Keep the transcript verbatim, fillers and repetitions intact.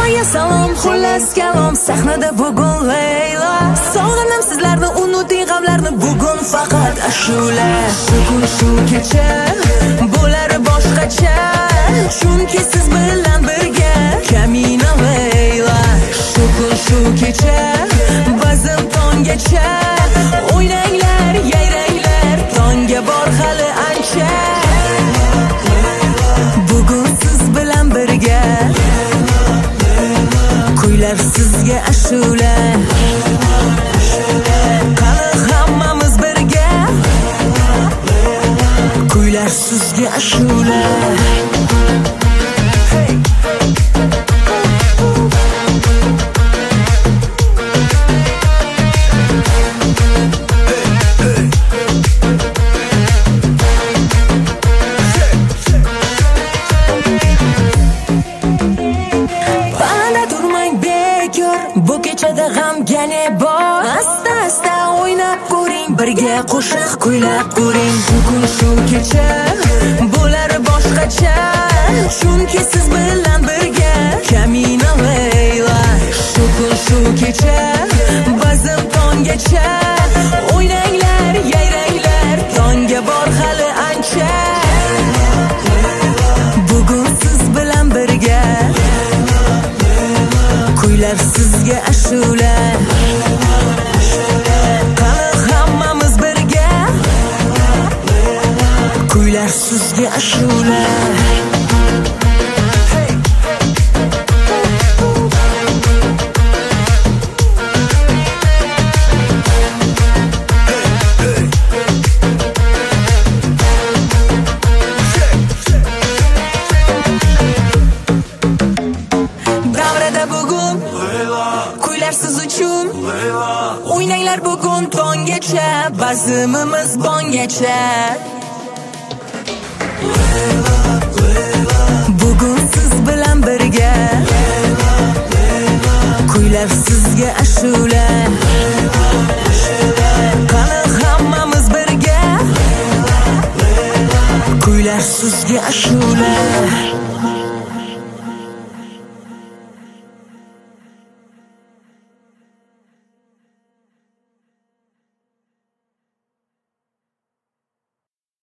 Hammaga salom, xullas kalom. Sahnada bugun Leyla. Sog'indim sizlarni, unuting g'amlarni. Bugun faqat ashula. Bugun shu kecha bo'lar boshqacha. Chunki siz bilan birga Kamina Leyla. Bugun shu kecha bazm tonggacha. O'ynanglar, yayranglar, tongga bor hali ancha. Bugun siz bilan birga kuylar sizga ashula. Qani hammamiz birga kuylar sizga ashula. Bu kechada g'amgane bor. Asta asta o'ynab ko'ring, birga qo'shiq kuylab ko'ring. Bugun shu kecha bo'lar boshqacha. Chunki siz bilan birga Kamina Leyla. Bugun shu kecha bazm tonggacha. O'ynanglar, yayranglar, tongga bor hali ancha. Bugun siz bilan birga kuylar sizga ashula. Qani hammamiz birga kuylar sizga ashula. Siz uchun o'ynanglar bugun tonggacha, bazmimiz bongacha. Bugun siz bilan birga kuylar sizga ashula. Qani hammamiz birga kuylar sizga ashula.